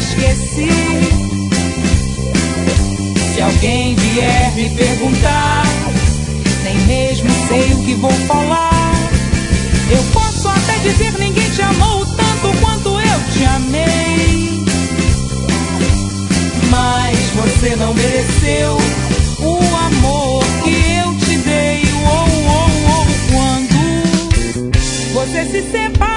esqueci. Se alguém vier me perguntar, nem mesmo sei o que vou falar. Eu posso até dizer: ninguém te amou tanto quanto eu te amei. Mas você não mereceu o amor que eu te dei. Quando você se separa,